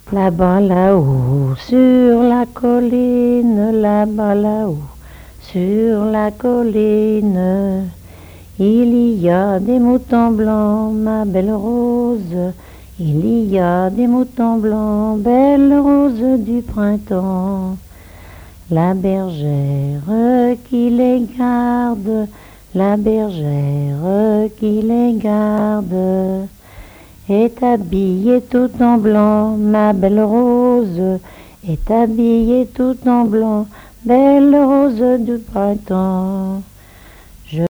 Là-bas, là-haut, sur la colline, là-bas, là-haut, sur la colline, il y a des moutons blancs, ma belle rose. Il y a des moutons blancs, belle rose du printemps. La bergère qui les garde, la bergère qui les garde, est habillée tout en blanc, ma belle rose, est habillée tout en blanc, belle rose du printemps.